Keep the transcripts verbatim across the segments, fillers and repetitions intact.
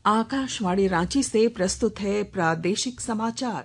आकाशवाणी रांची से प्रस्तुत है प्रादेशिक समाचार।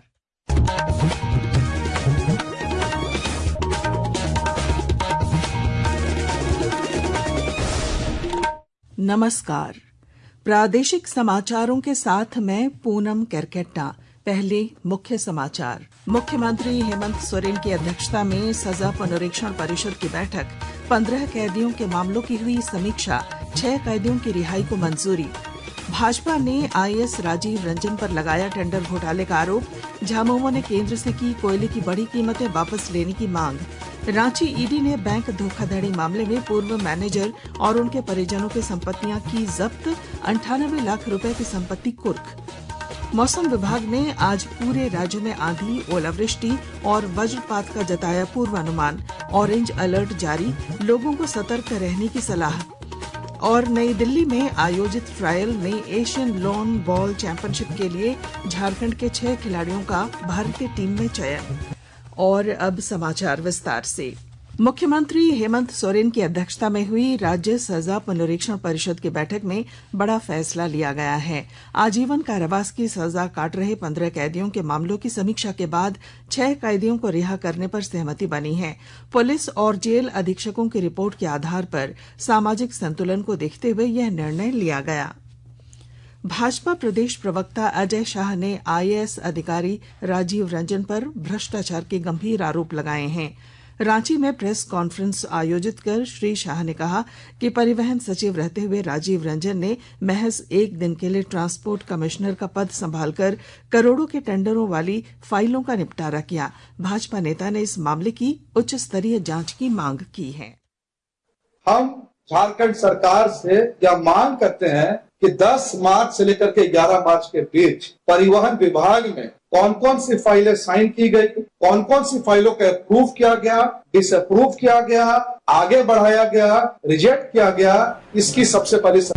नमस्कार। प्रादेशिक समाचारों के साथ मैं पूनम केरकेट्टा। पहले मुख्य समाचार। मुख्यमंत्री हेमंत सोरेन की अध्यक्षता में सजा पुनरीक्षण परिषद की बैठक। पंद्रह कैदियों के मामलों की हुई समीक्षा। छह कैदियों की रिहाई को मंजूरी। भाजपा ने आईएएस राजीव रंजन पर लगाया टेंडर घोटाले का आरोप। झामुमो ने केंद्र से की कोयले की बढ़ी कीमतें वापस लेने की मांग। रांची ईडी ने बैंक धोखाधड़ी मामले में पूर्व मैनेजर और उनके परिजनों की संपत्तियां की जब्त। अंठानवे लाख रुपए की संपत्ति कुर्क। मौसम विभाग ने आज पूरे राज्य में आंधी, ओलावृष्टि और वज्रपात का जताया पूर्वानुमान। ऑरेंज अलर्ट जारी, लोगों को सतर्क रहने की सलाह। और नई दिल्ली में आयोजित ट्रायल में एशियन लॉन बॉल चैंपियनशिप के लिए झारखंड के छह खिलाड़ियों का भारतीय टीम में चयन। और अब समाचार विस्तार से। मुख्यमंत्री हेमंत सोरेन की अध्यक्षता में हुई राज्य सजा पुनरीक्षण परिषद की बैठक में बड़ा फैसला लिया गया है। आजीवन कारावास की सजा काट रहे पंद्रह कैदियों के मामलों की समीक्षा के बाद छह कैदियों को रिहा करने पर सहमति बनी है। पुलिस और जेल अधीक्षकों की रिपोर्ट के आधार पर सामाजिक संतुलन को देखते हुए यह निर्णय लिया गया। भाजपा प्रदेश प्रवक्ता अजय शाह ने आईएएस अधिकारी राजीव रंजन पर भ्रष्टाचार के गंभीर आरोप लगाए हैं। रांची में प्रेस कॉन्फ्रेंस आयोजित कर श्री शाह ने कहा कि परिवहन सचिव रहते हुए राजीव रंजन ने महज एक दिन के लिए ट्रांसपोर्ट कमिश्नर का पद संभालकर करोड़ों के टेंडरों वाली फाइलों का निपटारा किया। भाजपा नेता ने इस मामले की उच्च स्तरीय जांच की मांग की है। हम झारखंड सरकार से यह मांग करते हैं कि दस मार्च से लेकर के ग्यारह मार्च के बीच परिवहन विभाग में कौन कौन सी फाइलें साइन की गई, कौन कौन सी फाइलों का अप्रूव किया गया, डिसअप्रूव किया गया, आगे बढ़ाया गया, रिजेक्ट किया गया, इसकी सबसे पहले।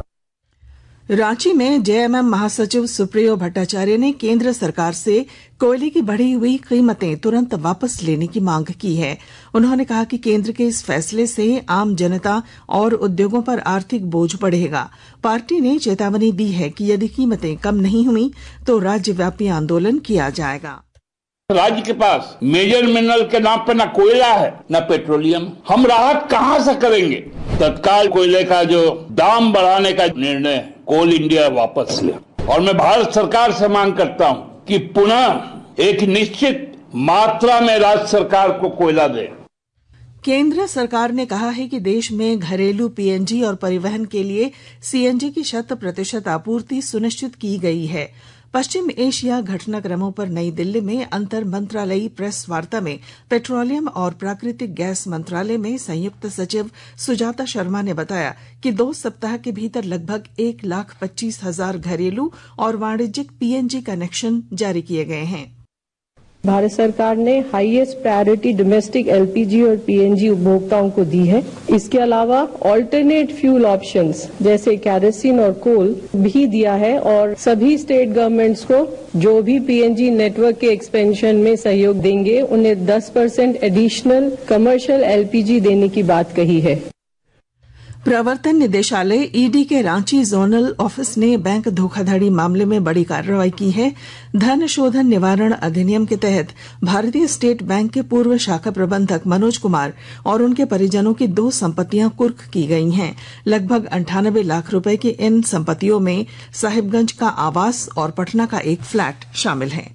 रांची में जेएमएम महासचिव सुप्रियो भट्टाचार्य ने केंद्र सरकार से कोयले की बढ़ी हुई कीमतें तुरंत वापस लेने की मांग की है। उन्होंने कहा कि केंद्र के इस फैसले से आम जनता और उद्योगों पर आर्थिक बोझ बढ़ेगा। पार्टी ने चेतावनी दी है कि यदि कीमतें कम नहीं हुई तो राज्यव्यापी आंदोलन किया जाएगा। राज्य के पास मेजर मिनरल के नाम पे न कोयला है न पेट्रोलियम, हम राहत कहां से करेंगे? तत्काल कोयले का जो दाम बढ़ाने का निर्णय कोल इंडिया वापस ले। और मैं भारत सरकार से मांग करता हूं कि पुनः एक निश्चित मात्रा में राज्य सरकार को कोयला दे। केंद्र सरकार ने कहा है कि देश में घरेलू पीएनजी और परिवहन के लिए सीएनजी की शत प्रतिशत आपूर्ति सुनिश्चित की गई है। पश्चिम एशिया घटनाक्रमों पर नई दिल्ली में अंतर मंत्रालयी प्रेस वार्ता में पेट्रोलियम और प्राकृतिक गैस मंत्रालय में संयुक्त सचिव सुजाता शर्मा ने बताया कि दो सप्ताह के भीतर लगभग एक लाख पच्चीस हजार घरेलू और वाणिज्यिक पीएनजी कनेक्शन जारी किए गए हैं। भारत सरकार ने हाईएस्ट प्रायोरिटी डोमेस्टिक एलपीजी और पीएनजी उपभोक्ताओं को दी है। इसके अलावा ऑल्टरनेट फ्यूल ऑप्शंस जैसे कैरोसिन और कोल भी दिया है और सभी स्टेट गवर्नमेंट्स को जो भी पीएनजी नेटवर्क के एक्सपेंशन में सहयोग देंगे उन्हें दस परसेंट एडिशनल कमर्शियल एलपीजी देने की बात कही है। प्रवर्तन निदेशालय ईडी के रांची जोनल ऑफिस ने बैंक धोखाधड़ी मामले में बड़ी कार्रवाई की है। धन शोधन निवारण अधिनियम के तहत भारतीय स्टेट बैंक के पूर्व शाखा प्रबंधक मनोज कुमार और उनके परिजनों की दो संपत्तियां कुर्क की गई हैं। लगभग अंठानवे लाख रुपए की इन संपत्तियों में साहिबगंज का आवास और पटना का एक फ्लैट शामिल है।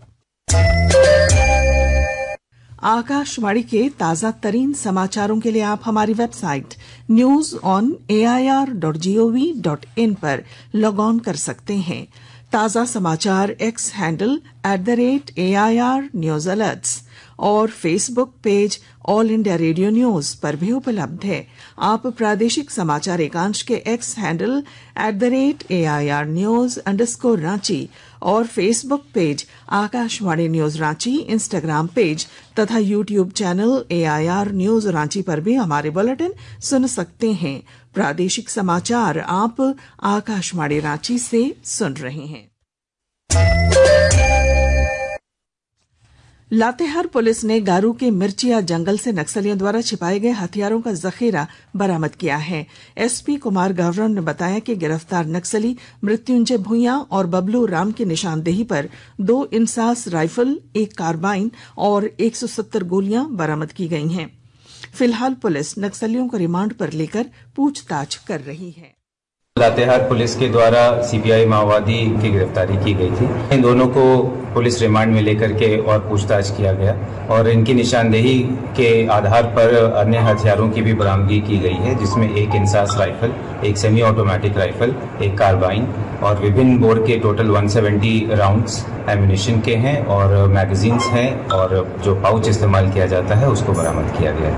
आकाशवाणी के ताजा तरीन समाचारों के लिए आप हमारी website news on A I R dot G O V dot in पर लॉग ऑन कर सकते हैं। ताजा समाचार X handle at the rate A I R news alerts और Facebook page All India Radio news पर भी उपलब्ध है। आप प्रादेशिक समाचार एकांश के X handle at the rate A I R news underscore Ranchi और Facebook page Akashvani news Ranchi, Instagram page तथा YouTube channel A I R news Ranchi पर भी हमारे बुलेटिन सुन सकते हैं। प्रादेशिक समाचार आप आकाशवाणी रांची से सुन रहे हैं। लातेहार पुलिस ने गारू के मिर्चिया जंगल से नक्सलियों द्वारा छिपाए गए हथियारों का जखीरा बरामद किया है। एसपी कुमार गौरव ने बताया कि गिरफ्तार नक्सली मृत्युंजय भूंया और बबलू राम की निशानदेही पर दो इंसास राइफल, एक कार्बाइन और एक सौ सत्तर गोलियां बरामद की गई हैं। फिलहाल पुलिस नक्सलियों को रिमांड पर लेकर पूछताछ कर रही है। लातेहार पुलिस के द्वारा सीपीआई माओवादी की गिरफ्तारी की गई थी। इन दोनों को पुलिस रिमांड में लेकर के और पूछताछ किया गया और इनकी निशानदेही के आधार पर अन्य हथियारों की भी बरामदगी की गई है, जिसमें एक इंसास राइफल, एक सेमी ऑटोमेटिक राइफल, एक कार्बाइन और विभिन्न बोर के टोटल एक सौ सत्तर राउंड्स एम्यूनिशन के हैं और मैगजीन्स हैं और जो पाउच इस्तेमाल किया जाता है उसको बरामद किया गया है।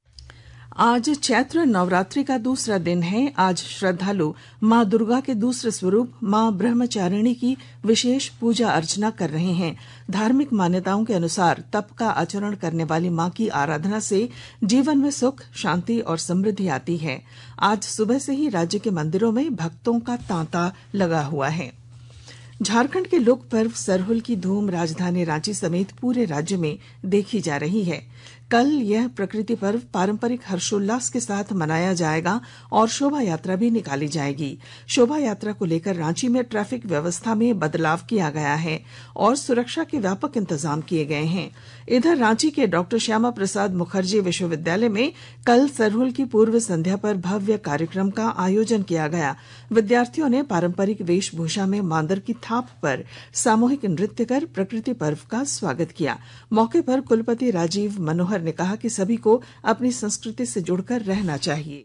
आज चैत्र नवरात्रि का दूसरा दिन है। आज श्रद्धालु मां दुर्गा के दूसरे स्वरूप मां ब्रह्मचारिणी की विशेष पूजा अर्चना कर रहे हैं। धार्मिक मान्यताओं के अनुसार तप का आचरण करने वाली मां की आराधना से जीवन में सुख, शांति और समृद्धि आती है। आज सुबह से ही राज्य के मंदिरों में भक्तों का तांता लगा हुआ है। झारखंड के लोक पर्व सरहुल की धूम राजधानी रांची समेत पूरे राज्य में देखी जा रही है। कल यह प्रकृति पर्व पारंपरिक हर्षोल्लास के साथ मनाया जाएगा और शोभा यात्रा भी निकाली जाएगी। शोभा यात्रा को लेकर रांची में ट्रैफिक व्यवस्था में बदलाव किया गया है और सुरक्षा के व्यापक इंतजाम किए गए हैं। इधर रांची के डॉक्टर श्यामा प्रसाद मुखर्जी विश्वविद्यालय में कल सरहुल की पूर्व संध्या पर भव्य कार्यक्रम का आयोजन किया गया। विद्यार्थियों ने पारंपरिक वेशभूषा में मांदर की थाप पर सामूहिक नृत्य कर प्रकृति पर्व का स्वागत किया। मौके पर कुलपति राजीव मनोहर ने कहा कि सभी को अपनी संस्कृति से जुड़कर रहना चाहिए।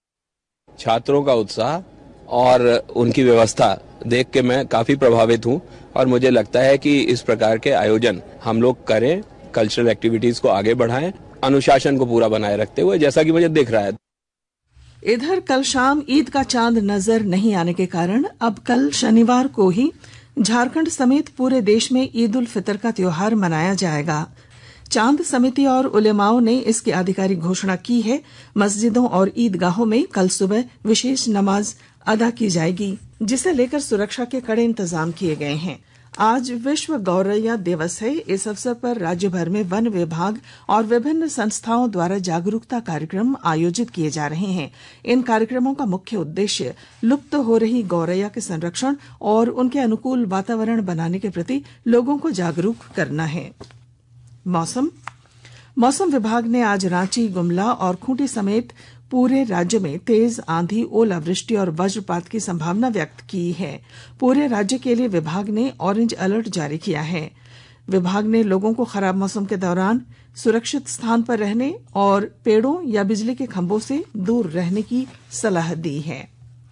छात्रों का उत्साह और उनकी व्यवस्था देख के मैं काफी प्रभावित हूं और मुझे लगता है कि इस प्रकार के आयोजन हम लोग करें, कल्चरल एक्टिविटीज को आगे बढ़ाएं, अनुशासन को पूरा बनाए रखते हुए, जैसा कि मुझे दिख रहा है। इधर कल शाम ईद का चांद नजर नहीं आने के कारण अब कल शनिवार को ही झारखंड समेत पूरे देश में ईद उल फितर का त्योहार मनाया जाएगा। चांद समिति और उलेमाओं ने इसकी आधिकारिक घोषणा की है। मस्जिदों और ईदगाहों में कल सुबह विशेष नमाज अदा की जाएगी, जिसे लेकर सुरक्षा के कड़े इंतजाम किए गए हैं। आज विश्व गौरैया दिवस है। इस अवसर पर राज्य भर में वन विभाग और विभिन्न संस्थाओं द्वारा जागरूकता कार्यक्रम आयोजित किए जा रहे हैं। इन कार्यक्रमों का मुख्य उद्देश्य लुप्त हो रही गौरैया के संरक्षण और उनके अनुकूल वातावरण बनाने के प्रति लोगों को जागरूक करना है। मौसम मौसम विभाग ने आज रांची, गुमला और खूंटी समेत पूरे राज्य में तेज आंधी, ओलावृष्टि और वज्रपात की संभावना व्यक्त की है। पूरे राज्य के लिए विभाग ने ऑरेंज अलर्ट जारी किया है। विभाग ने लोगों को खराब मौसम के दौरान सुरक्षित स्थान पर रहने और पेड़ों या बिजली के खंभों से दूर रहने की सलाह दी है।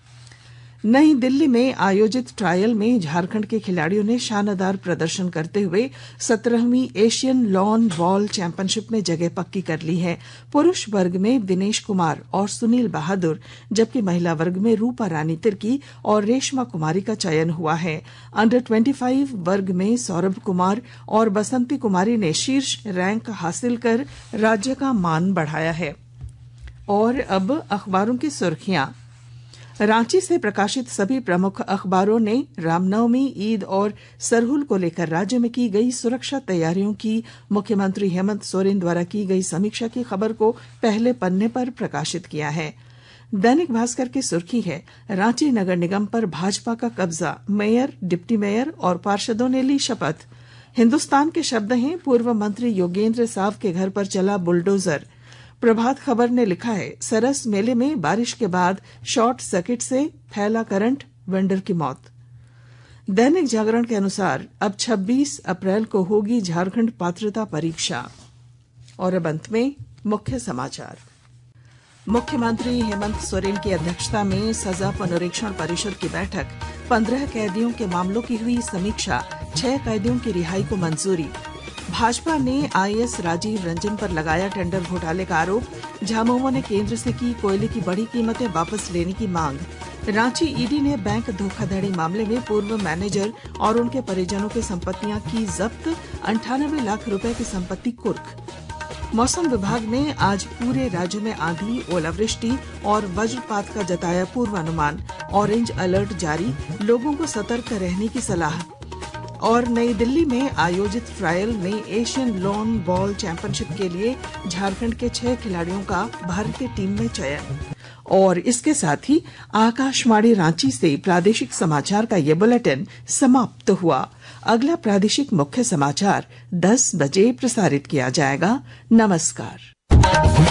नई दिल्ली में आयोजित ट्रायल में झारखंड के खिलाड़ियों ने शानदार प्रदर्शन करते हुए सत्रहवीं एशियन लॉन बॉल चैंपियनशिप में जगह पक्की कर ली है। पुरुष वर्ग में दिनेश कुमार और सुनील बहादुर, जबकि महिला वर्ग में रूपा रानी तिर्की और रेशमा कुमारी का चयन हुआ है। अंडर पच्चीस वर्ग में सौरभ कुमार और बसंती कुमारी ने शीर्ष रैंक हासिल कर राज्य का मान बढ़ाया है। और अब अखबारों की सुर्खियां। रांची से प्रकाशित सभी प्रमुख अखबारों ने रामनवमी, ईद और सरहुल को लेकर राज्य में की गई सुरक्षा तैयारियों की मुख्यमंत्री हेमंत सोरेन द्वारा की गई समीक्षा की खबर को पहले पन्ने पर प्रकाशित किया है। दैनिक भास्कर की सुर्खी है, रांची नगर निगम पर भाजपा का कब्जा, मेयर, डिप्टी मेयर और पार्षदों ने ली शपथ। हिन्दुस्तान के शब्द हैं, पूर्व मंत्री योगेंद्र साव के घर पर चला बुलडोजर। प्रभात खबर ने लिखा है, सरस मेले में बारिश के बाद शॉर्ट सर्किट से फैला करंट, वेंडर की मौत। दैनिक जागरण के अनुसार अब छब्बीस अप्रैल को होगी झारखंड पात्रता परीक्षा। और अब अंत में मुख्य समाचार। मुख्यमंत्री हेमंत सोरेन की अध्यक्षता में सजा पुनरीक्षण परिषद की बैठक। पंद्रह कैदियों के मामलों की हुई समीक्षा। छह कैदियों की रिहाई को मंजूरी। भाजपा ने आईएएस राजीव रंजन पर लगाया टेंडर घोटाले का आरोप। झामुमो ने केंद्र से की कोयले की बड़ी कीमतें वापस लेने की मांग। रांची ईडी ने बैंक धोखाधड़ी मामले में पूर्व मैनेजर और उनके परिजनों की संपत्तियां की जब्त। अंठानवे लाख रुपए की संपत्ति कुर्क। मौसम विभाग ने आज पूरे राज्य में आंधी, ओलावृष्टि और वज्रपात का जताया पूर्वानुमान। ऑरेंज अलर्ट जारी, लोगों को सतर्क रहने की सलाह। और नई दिल्ली में आयोजित ट्रायल में एशियन लॉन बॉल चैंपियनशिप के लिए झारखंड के छह खिलाड़ियों का भारतीय टीम में चयन। और इसके साथ ही आकाशवाणी रांची से प्रादेशिक समाचार का ये बुलेटिन समाप्त हुआ। अगला प्रादेशिक मुख्य समाचार दस बजे प्रसारित किया जाएगा। नमस्कार।